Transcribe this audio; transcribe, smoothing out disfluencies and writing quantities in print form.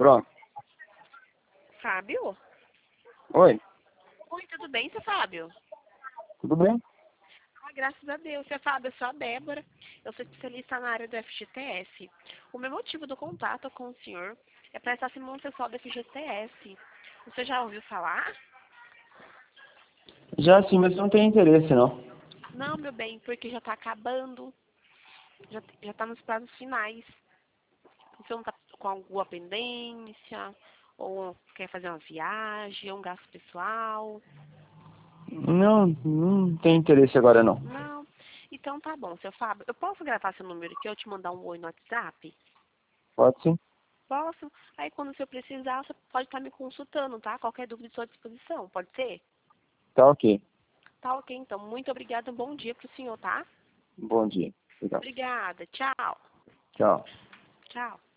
Pronto. Fábio? Oi, Oi, tudo bem, seu Fábio? tudo bem? Ah, graças a Deus, seu Fábio, eu sou a Débora. Eu sou especialista na área do FGTS. O meu motivo do contato com o senhor é para estar simulando pessoal do FGTS. Você já ouviu falar? Já sim, mas não tem interesse, não. Não, meu bem, porque já está acabando. Já está nos prazos finais. Você não está com alguma pendência? Ou quer fazer uma viagem, um gasto pessoal? Não tem interesse agora, não. Não. Então tá bom, seu Fábio. Eu posso gravar seu número aqui, eu te mandar um oi no WhatsApp? Pode sim? Posso? Aí quando você precisar, você pode estar me consultando, tá? Qualquer dúvida à sua disposição, pode ser? Tá ok. Tá ok, então. Muito obrigada, um bom dia pro senhor, tá? Bom dia. Obrigado. Obrigada, tchau. Tchau. Tchau.